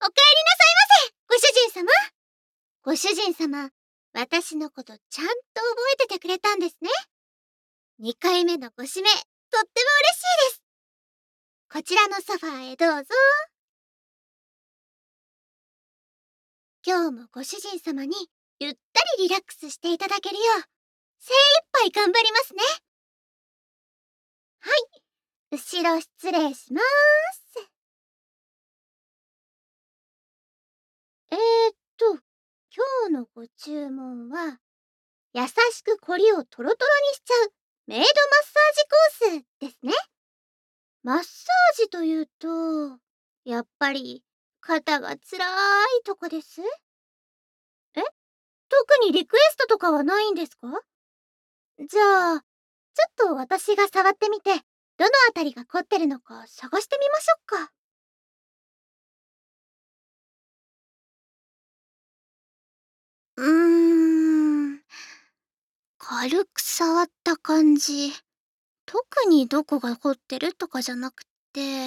お帰りなさいませ、ご主人様。ご主人様、私のことちゃんと覚えててくれたんですね。2回目のご指名、とっても嬉しいです。こちらのソファーへどうぞ。今日もご主人様にゆったりリラックスしていただけるよう、精一杯頑張りますね。はい、後ろ失礼します。今日のご注文は、優しくコリをトロトロにしちゃうメイドマッサージコースですね。マッサージというと、やっぱり肩がつらいとかです？え？特にリクエストとかはないんですか？じゃあ、ちょっと私が触ってみて、どのあたりが凝ってるのか探してみましょうか。うーん、軽く触った感じ。特にどこが凝ってるとかじゃなくて、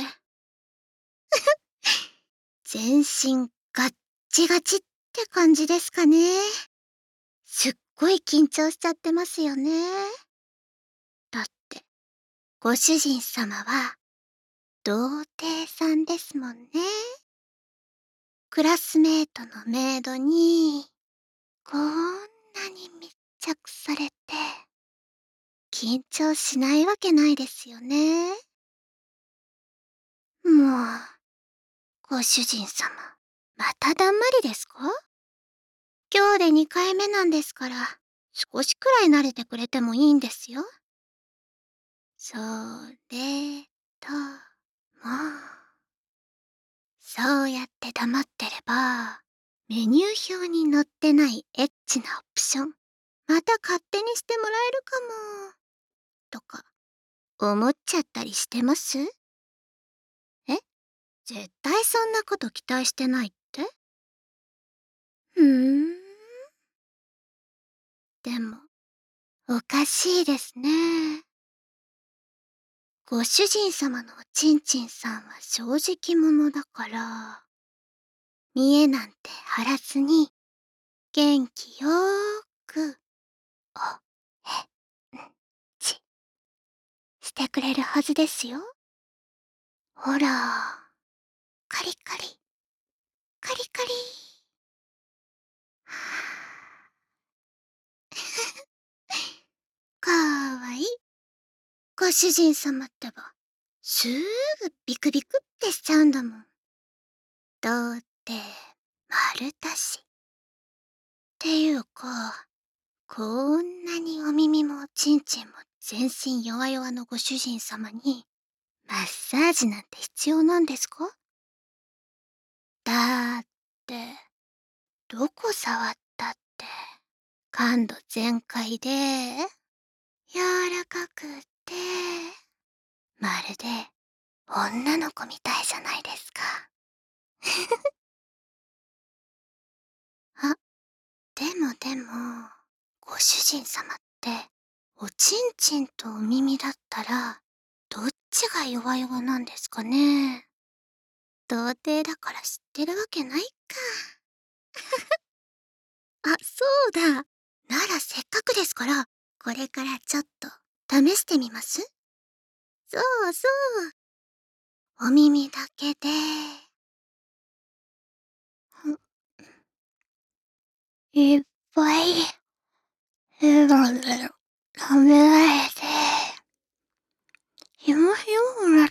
全身ガッチガチって感じですかね。すっごい緊張しちゃってますよね。だって、ご主人様は、童貞さんですもんね。クラスメートのメイドに、こんなに密着されて、緊張しないわけないですよね。もう、ご主人様、まただんまりですか？今日で2回目なんですから、少しくらい慣れてくれてもいいんですよ。それとも、そうやって黙ってれば、メニュー表に載ってないエッチなオプション、また勝手にしてもらえるかも、とか、思っちゃったりしてます？え？絶対そんなこと期待してないって？ふーん。でも、おかしいですね。ご主人様のおちんちんさんは正直者だから、見栄なんて張らずに、元気よーく、お、え、ん、ち、してくれるはずですよ。ほら、カリカリ、カリカリ。かわいい。ご主人様ってば、すーぐビクビクってしちゃうんだもん。だって、丸だし。っていうか、こんなにお耳もおちんちんも全身弱々のご主人様に、マッサージなんて必要なんですか？だって、どこ触ったって、感度全開で、柔らかくって、まるで女の子みたいじゃないですか。あ、でも、ご主人様って、おちんちんとお耳だったら、どっちが弱々なんですかね？童貞だから知ってるわけないか。あ、そうだ。ならせっかくですから、これからちょっと試してみます？そうそう。お耳だけで。いっぱい、笑顔で食べられて、ひもひもなって、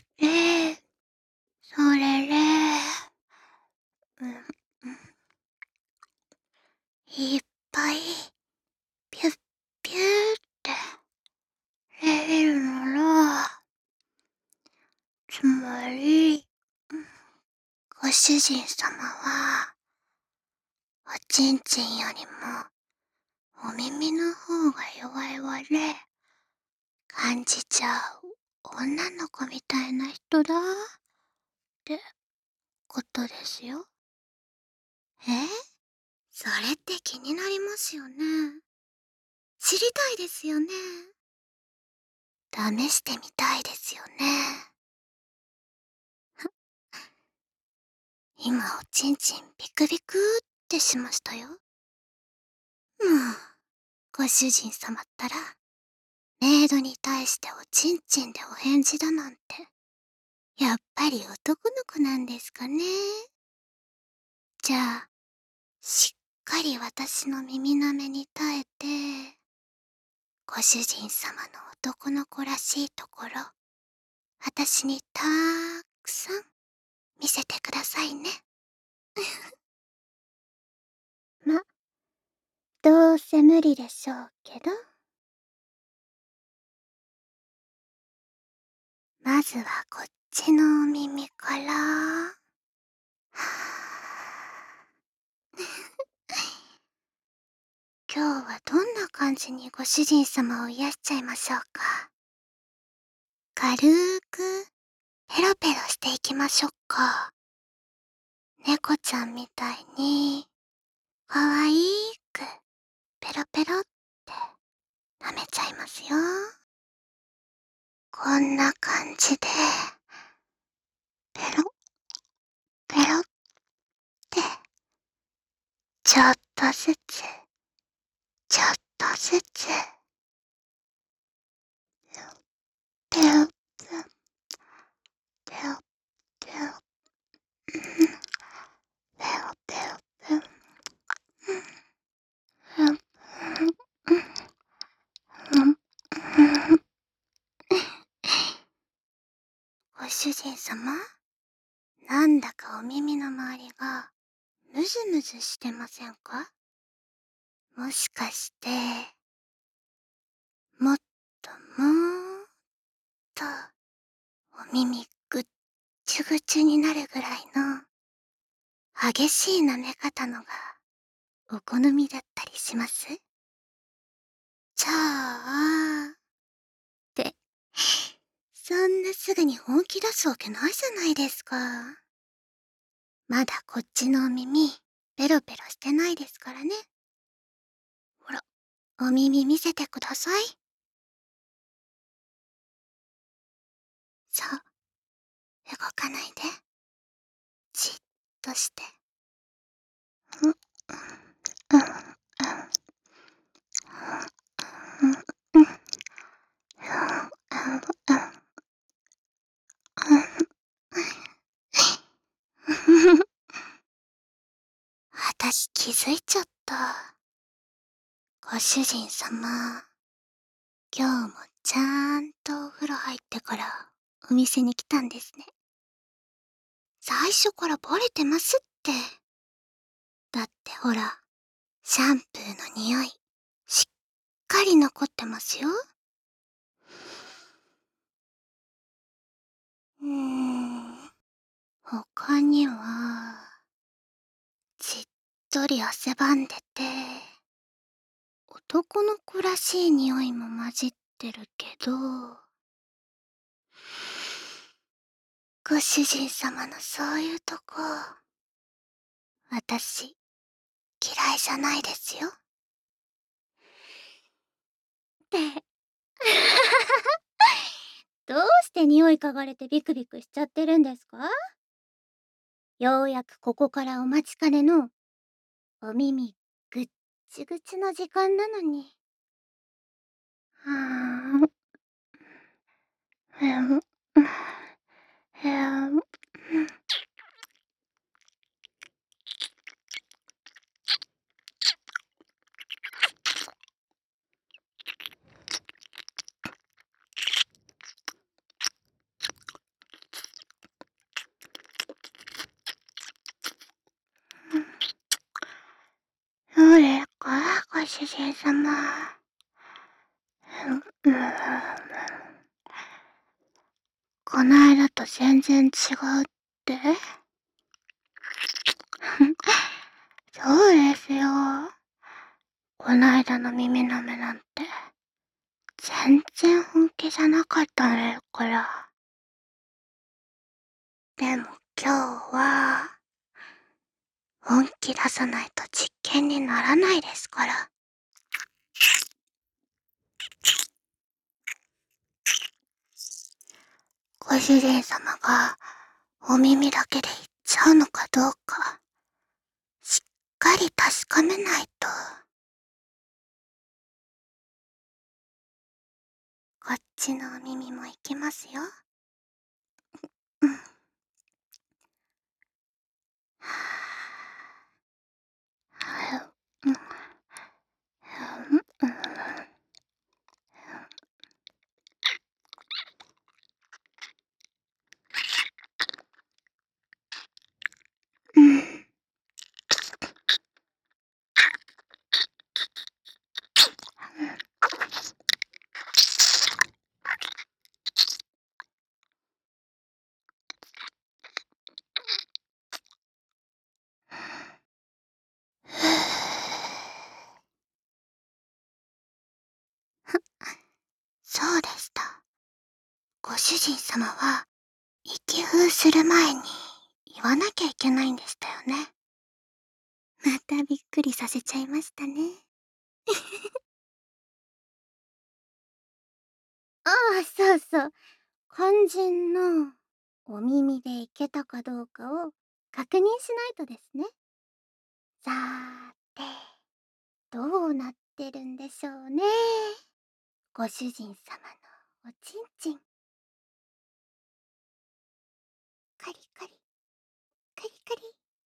それで、うん、いっぱい、ピュッピューって入れるなら、つまり、ご主人様は、おちんちんよりも、お耳の方が弱々で、感じちゃう女の子みたいな人だってことですよ。え？それって気になりますよね。知りたいですよね。試してみたいですよね。 今おちんちんビクビクってしましたよ。もう、ご主人様ったら、メイドに対しておちんちんでお返事だなんて、やっぱり男の子なんですかね。じゃあ、しっかり私の耳なめに耐えて、ご主人様の男の子らしいところ、私にたーくさん見せてくださいね。ま、どうせ無理でしょうけど。まずはこっちのお耳から。は今日はどんな感じにご主人様を癒しちゃいましょうか。軽くペロペロしていきましょうか。猫ちゃんみたいにかわいくペロペロって舐めちゃいますよ。こんな感じでペロペロってちょっとずつちょっとずつペロペロペロペロペロペロご主人様、なんだかお耳の周りがムズムズしてませんか？もしかして、もっともっとお耳ぐっちゅぐちゅになるぐらいの激しい舐め方のがお好みだったりします？じゃあ、って、そんなすぐに本気出すわけないじゃないですか。まだこっちのお耳、ペロペロしてないですからね。ほら、お耳見せてください。そう、動かないで。じっとして。うん、うん、うん、うん、うん、うん、私気づいちゃった。ご主人様、今日もちゃんとお風呂入ってからお店に来たんですね。最初からバレてますって。だってほら、シャンプーの匂い、しっかり残ってますよ。他には、じっとり汗ばんでて、男の子らしい匂いも混じってるけど、ご主人様のそういうとこ、私、嫌いじゃないですよ。って。どうして匂い嗅がれてビクビクしちゃってるんですか？ようやくここからお待ちかねのお耳ぐっちぐちの時間なのに。はーん、へむ、へむ、どれか、ご主人様。こないだと全然違うって？そうですよ。こないだの耳舐めなんて、全然本気じゃなかったんですから。でも今日は、本気出さないと実験にならないですから。ご主人様がお耳だけで一ちゃうのかどうか、しっかり確かめないと。こっちのお耳もいきますよ。うん。はぁ。うん。うん。うん。そうでした。ご主人様は、息風する前に言わなきゃいけないんでしたよね。またびっくりさせちゃいましたね。ああ、そうそう。肝心のお耳でいけたかどうかを確認しないとですね。さーて、どうなってるんでしょうね。ご主人様のおちんちん。カリカリ、カリカリ。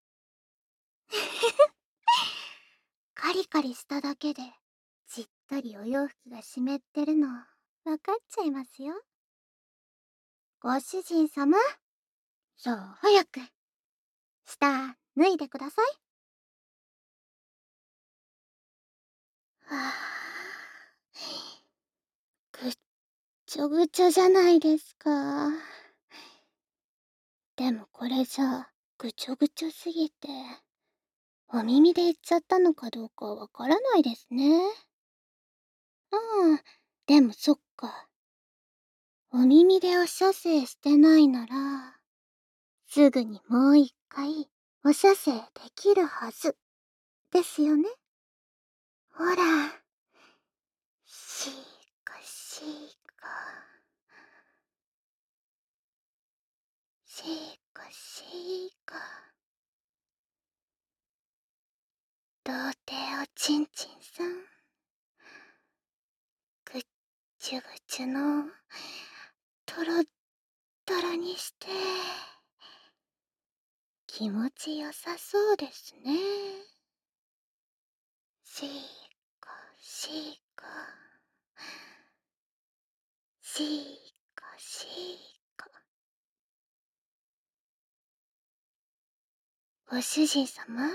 カリカリしただけで、じったりお洋服が湿ってるの、わかっちゃいますよ。ご主人様、さあ早く、下脱いでください。はぁ、ぐっちょぐちょじゃないですか。でもこれじゃ、ぐちょぐちょすぎて、お耳で言っちゃったのかどうかわからないですね。うん、でもそっか。お耳でお射精してないなら、すぐにもう一回お射精できるはずですよね。ほら、しーかしーか、しーかしーか。童貞おちんちんさん、ぐっちゅぐちゅの、とろっとろにして、気持ちよさそうですね。しーかしーか、しーかしーか。ご主人様、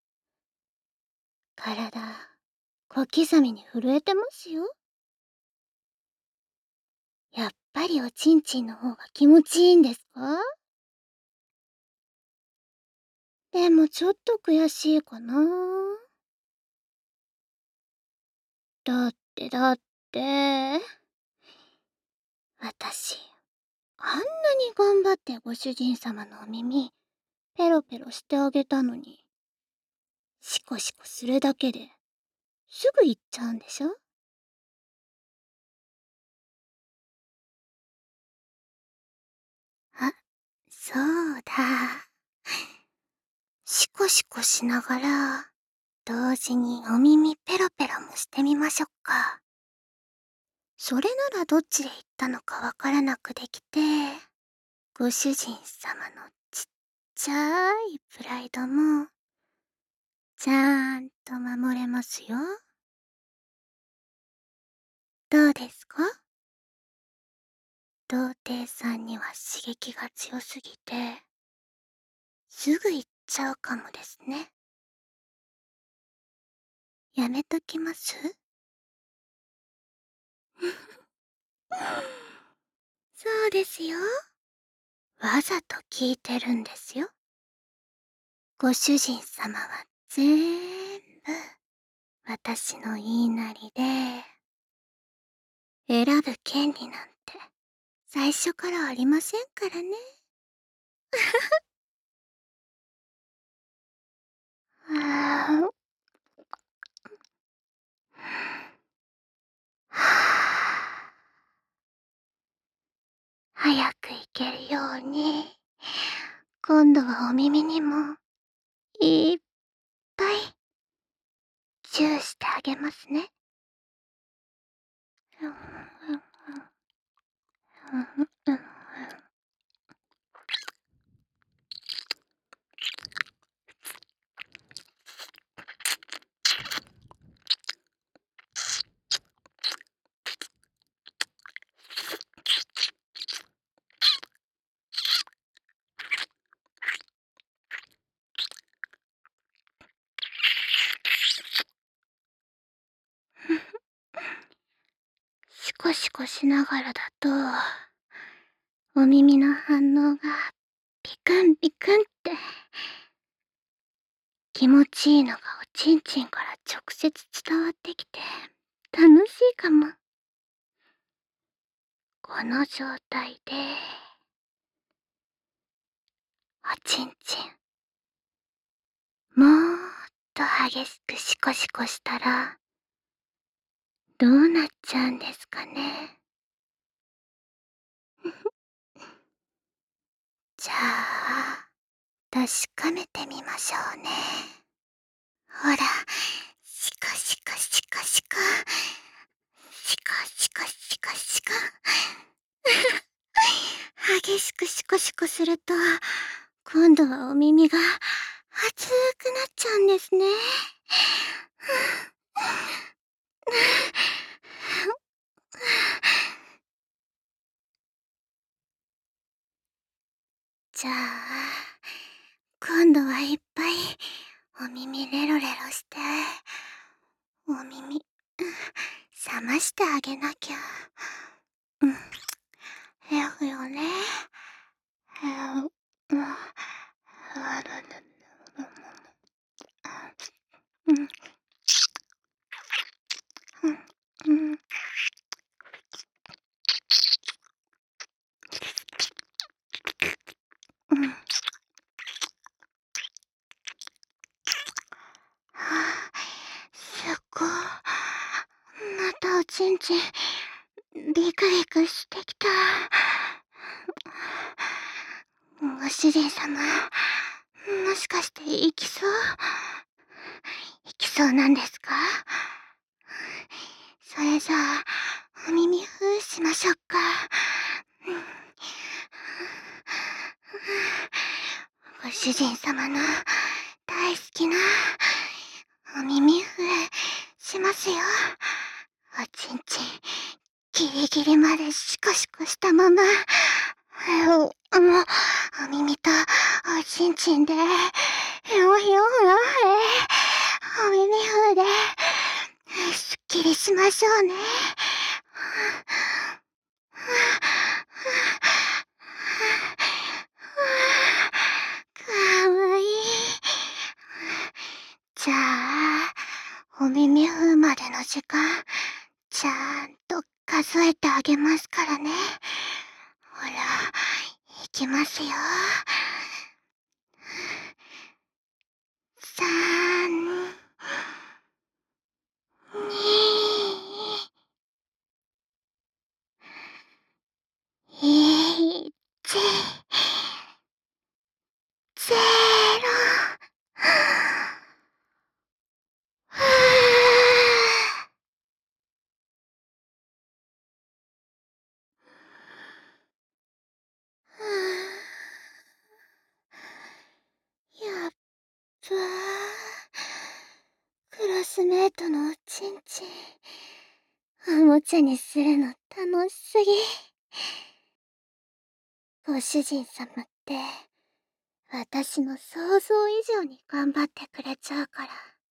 体、小刻みに震えてますよ。やっぱりおちんちんの方が気持ちいいんですか？でもちょっと悔しいかな。だって、私、あんなに頑張ってご主人様のお耳、ペロペロしてあげたのに、シコシコするだけで、すぐ行っちゃうんでしょ？あ、そうだ。シコシコしながら、同時にお耳ペロペロもしてみましょっか。それならどっちで言ったのかわからなくできて、ご主人様のちっちゃいプライドも、ちゃんと守れますよ。どうですか？童貞さんには刺激が強すぎて、すぐ行っちゃうかもですね。やめときます？そうですよ。わざと聞いてるんですよ。ご主人様はぜーんぶ私の言いなりで、選ぶ権利なんて最初からありませんからね。はぁ、早く行けるように今度はお耳にもいっぱいチューしてあげますね。うんうんうんうんうん。シコシコしながらだと、お耳の反応がピクンピクンって気持ちいいのがおちんちんから直接伝わってきて楽しいかも。この状態で、おちんちん、もーっと激しくシコシコしたら、どうなっちゃうんですかね。じゃあ、確かめてみましょうね。ほら、シコシコシコシコ。シコシコシコシコ。激しくシコシコすると、今度はお耳が熱くなっちゃうんですね。じゃあ、今度はいっぱいお耳レロレロして、お耳、冷ましてあげなきゃ。うん。へよね。へよ、うん。うん。うん。うん。すっごい。またおちんちん、ビクビクしてきた。ご主人様、もしかして行きそう？行きそうなんですか？それじゃあ、お耳ふーしましょうか。ご主人様の大好きなお耳ふーしますよ。おちんちん、ギリギリまでシコシコしたまま、お耳とおちんちんで、ひょひょひょお耳ふーで、すっきりしましょうね。かわいい。じゃあ、お耳ふーまでの時間、ちゃんと数えてあげますからね。ほら、いきますよ。3、2、1、ゼロ。ふぅ。やっばクラスメートのおちんちん、おもちゃにするの楽しすぎ。ご主人様って、私の想像以上に頑張ってくれちゃうから。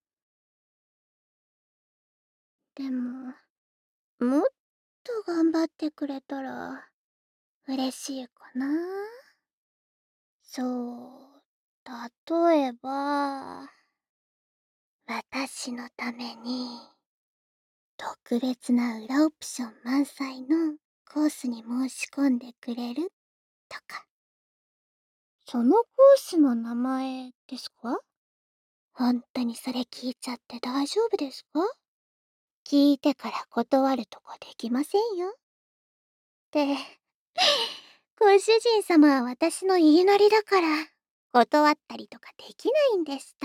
でも、もっと頑張ってくれたら、嬉しいかな。そう、例えば、私のために、特別な裏オプション満載のコースに申し込んでくれるとか。そのコースの名前ですか？本当にそれ聞いちゃって大丈夫ですか？聞いてから断るとかできませんよ。って、ご主人様は私の言いなりだから。 断ったりとかできないんでした。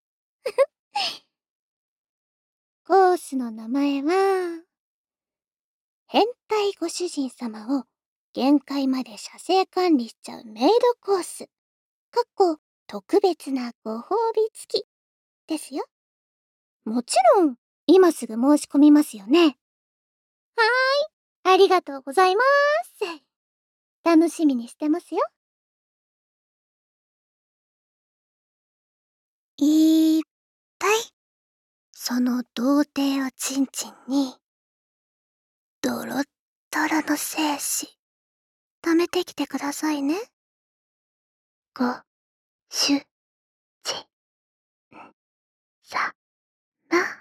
コースの名前は、変態ご主人様を限界まで射精管理しちゃうメイドコース。かっこ特別なご褒美付きですよ。もちろん、今すぐ申し込みますよね。ありがとうございます。楽しみにしてますよ。いっぱい、その童貞をちんちんに、ドロッドロの精子、貯めてきてくださいね。ご、しゅ、ち、さ、ま。